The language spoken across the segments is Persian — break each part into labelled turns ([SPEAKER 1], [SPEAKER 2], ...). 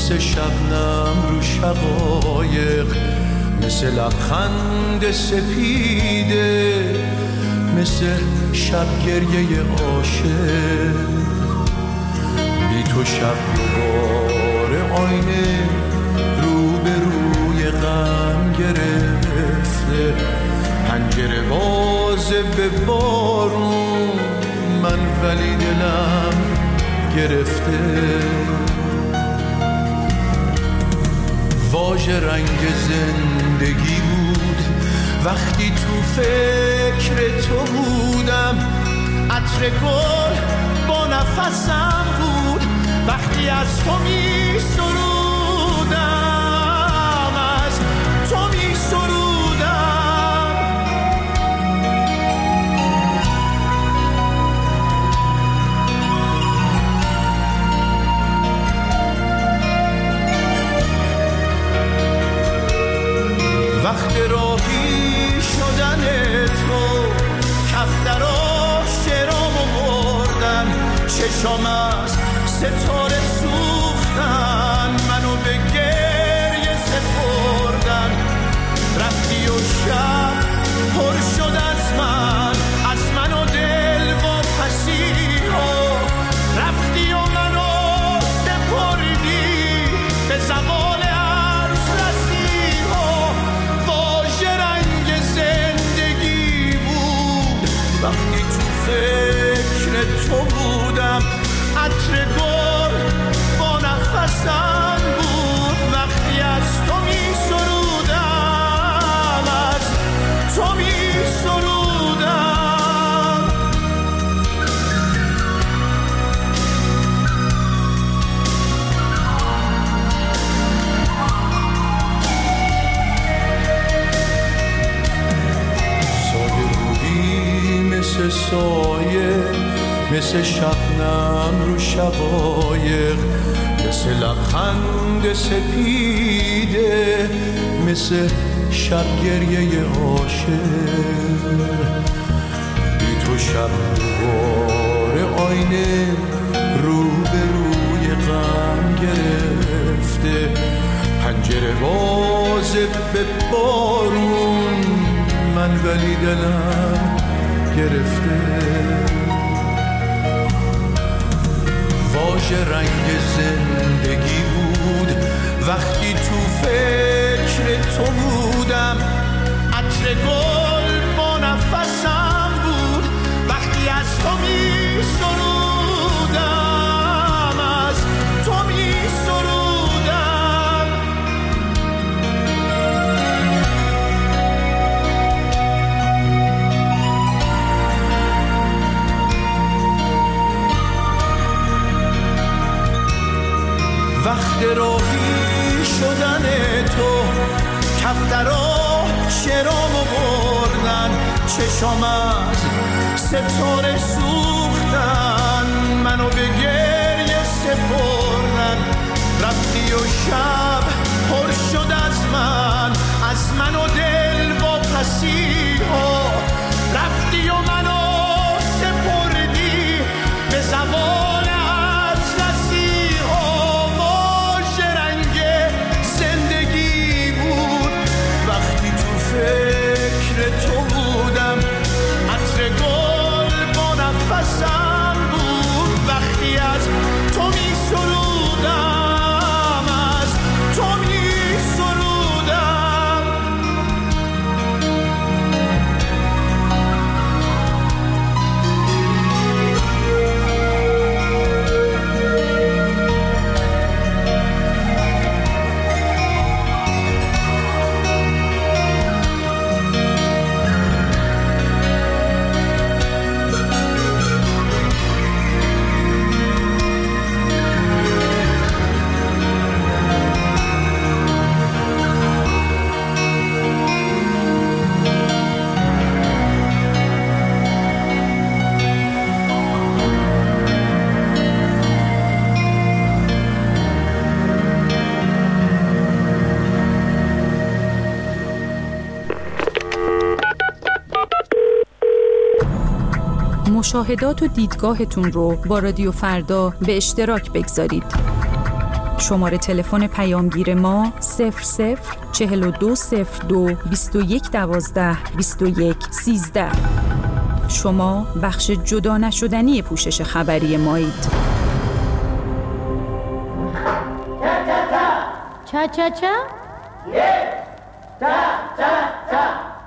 [SPEAKER 1] مثل شبنم رو شقایق، مثل لبخند سپیده، مثل شب گریه عاشق. بی تو شب دوباره آینه رو به روی غم گرفته، پنجره بازه به بارون من ولی دلم گرفته. واژه رنگ زندگی بود وقتی تو فکر تو بودم، عطر گل با نفسم بود وقتی از تو می سرودم، از تو می سرودم. وقت راهی شدن تو کفترا شرامو بردن، چشام از ستاره سوختن، منو به گریه سپردن. رفتی و شب پر شد از من و دل و پسیها، رفتی و منو سپردی به زوال عرض رسیها. واژه رنگ زندگی بود وقتی تو فکر تو بودم، عطر گل با نفسم بود وقتی از تو می سرودم، از تو می سرودم. سایه بودی مثل سایه، مثل شبنم رو شقایق، مثل لبخند سپیده، مثل شب گریه عاشق. بی تو شب دوباره آینه رو به روی غم گرفته، پنجره بازه به بارون من ولی دلم گرفته. واژه رنگ زندگی بود وقتی تو فکر تو بودم، عطر گل با نفسم بود وقتی از تو می سرودم، از تو می سرودم. وقت راهی شدن تو کفترا شرامو بردن، چشام از ستاره سوختن، منو به گریه سپردن. رفتی و شب پر شد از من و دل و پسیها، رفتی و منو سپردی به زوال فکر تو بودم، عطر گل با نفسم بود وقتی از تو می سرودم، از تو می سرودم.
[SPEAKER 2] مشاهدات و دیدگاهتون رو با رادیو فردا به اشتراک بگذارید. شماره تلفن پیامگیر ما 004202 2112 2113. شما بخش جدا نشدنی پوشش خبری مایید.
[SPEAKER 3] چا چا چا؟ تا تا تا.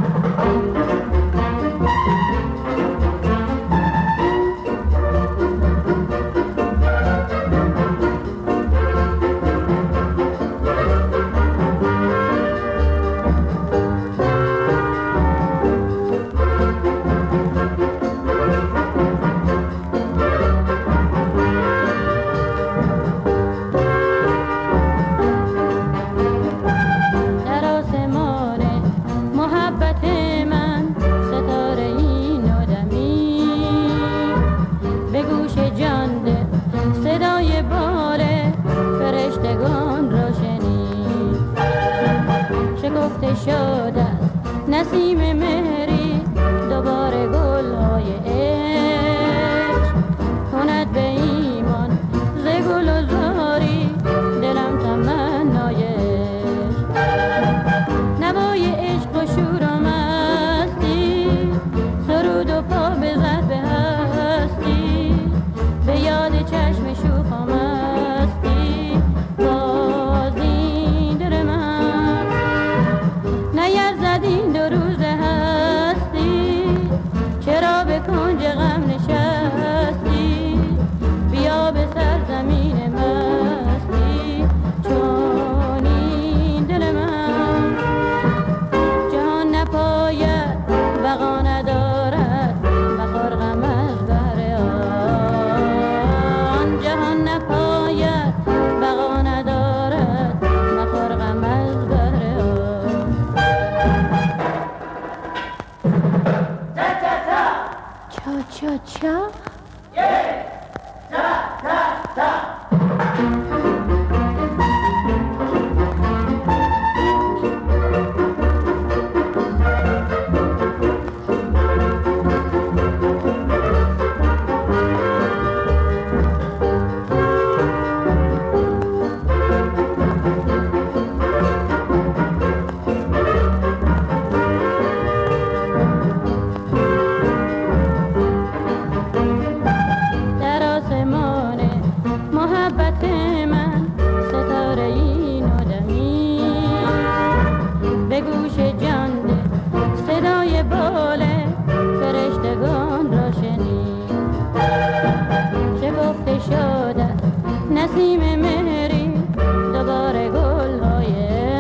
[SPEAKER 3] نسیم مهری دوباره گل‌های عشق کند به ایمان ز گل و زاری دلم تمنای عشق نوای عشق و شور و مستی سرود و پا بزد به هستی به یاد چشم شوخ و مستی باز این دل من نیرزد این دو روز هستی چرا به کنج غم نشستی بیا به سرزمین مستی چون این دل من جهان نپاید بقا ندارد مخور غم از بهر آن جهان نپاید بقا ندارد مخور غم از بهر آن چا چا تا تا تا. نسیم مهری دوباره گل‌های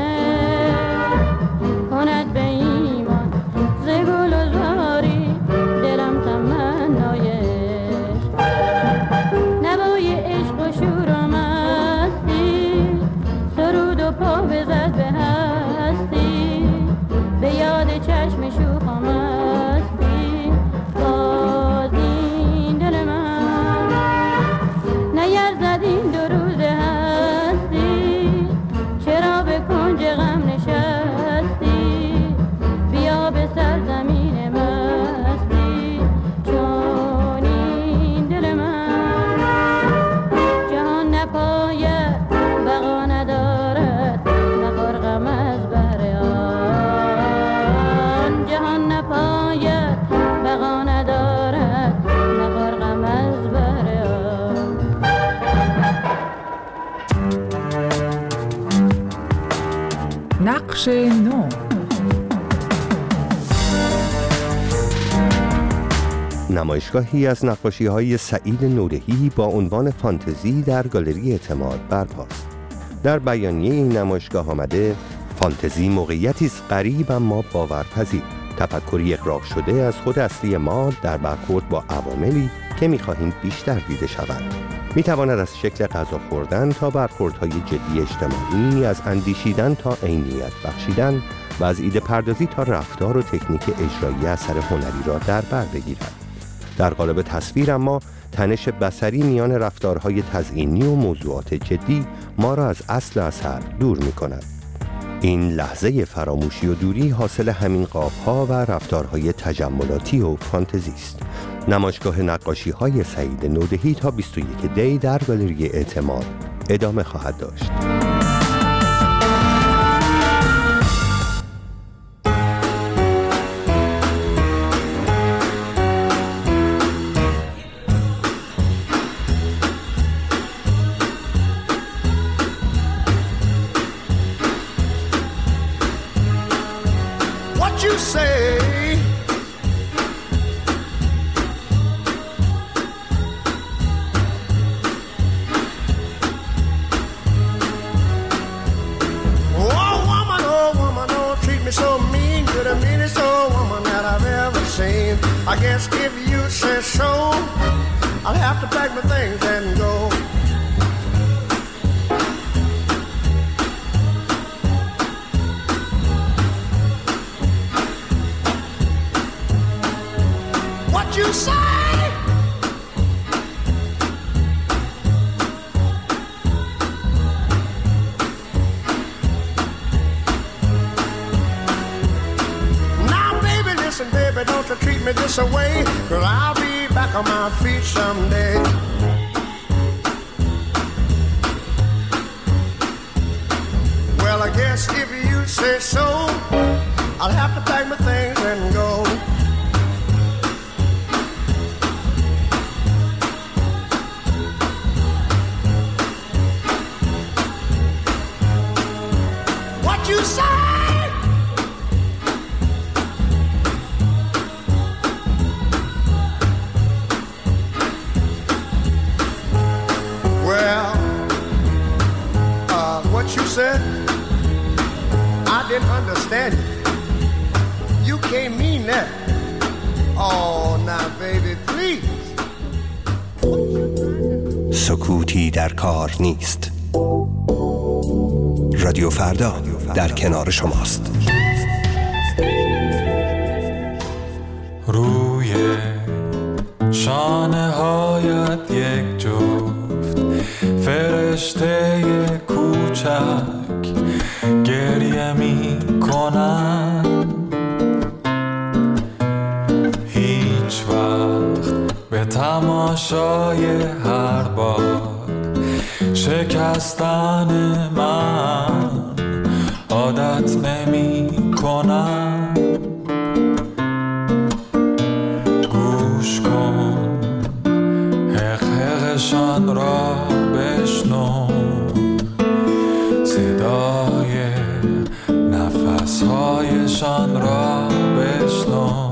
[SPEAKER 3] کند به ایمان ز گل و زاری دلم تمنای عشق نوای عشق و شور و مستی سرود و پا بزد به هستی به یاد چشم شوخ و مستی باز این دل من نیرزد این دو روز هستی چرا به کنج غم نشستی بیا به سرزمین مستی چون این دل من جهان نپاید بقا ندارد مخور غم از بهر آن جهان نپاید بقا ندارد مخور غم از بهر آن.
[SPEAKER 4] نقش نو.
[SPEAKER 5] نمایشگاهی از نقاشی‌های سعید نودهی با عنوان فانتزی در گالری اعتماد برپاست. در بیانیه این نمایشگاه آمده فانتزی موقعیتی است غریب اما باورپذیر، تفکری اغراق شده از خود اصلی ما در برخورد با عواملی که می‌خواهیم بیشتر دیده شوند. می‌تواند از شکل غذا خوردن تا برخوردهای جدی اجتماعی، از اندیشیدن تا عینیت بخشیدن و از ایده پردازی تا رفتار و تکنیک اجرایی اثر هنری را در بر بگیرد. در قالب تصویر اما تنش بصری میان رفتارهای تزئینی و موضوعات جدی ما را از اصل اثر دور می‌کند. این لحظه فراموشی و دوری حاصل همین قاب‌ها و رفتارهای تجملاتی و فانتزی است. نمایشگاه نقاشی‌های سعید نودهی تا 21 دی در گالری اعتماد ادامه خواهد داشت.
[SPEAKER 1] What you say? Oh woman, don't treat me so mean. You're the meanest old woman that I've ever seen. I guess if you say so, I'll have to pack my things and go. What you say? Now, baby, listen, baby, don't you treat me this way, 'cause I'll be back on my feet someday. Well, I guess if you say so, I'll have to pack my things and go. What you say? Well, what you said, I didn't understand it. You can't mean that. Oh, now, baby, please.
[SPEAKER 5] سکوتی در کار نیست. رادیو فردا در کنار شماست.
[SPEAKER 4] روی شانه هایت یک جفت فرشته کوچک گریه می کنن. هیچ وقت به تماشای هر بار شکستن من عادت نمی کنم. گوش کن حقشان را بشنو، صدای نفسهایشان را بشنو.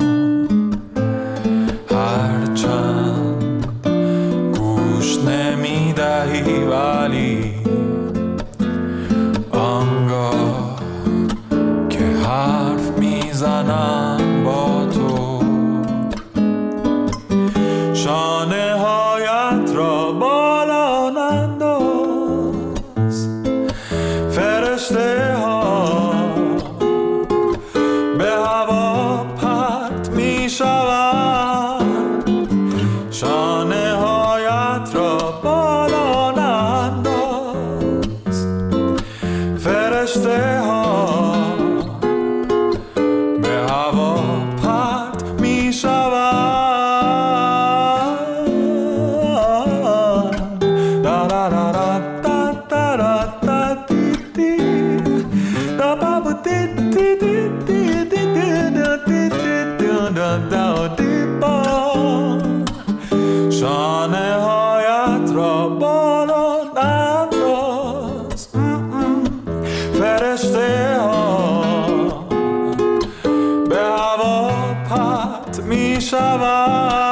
[SPEAKER 4] هرچند گوش نمی دهی ولی آنگاه که حرف میزنم با تو، شانه هایت را بالا ننداز. فرشته ها به هوا پرت می شوند. شانه هایت را بالا ننداز. فرشته ها به هوا پرت می شوند. دا دا دا دا دا دا دا دی دی دا با با دی دی دی دی دی دا دی دی دا دا دی با. شانه هایت را بالا ننداز. فرشته ها به هوا پرت می شوند.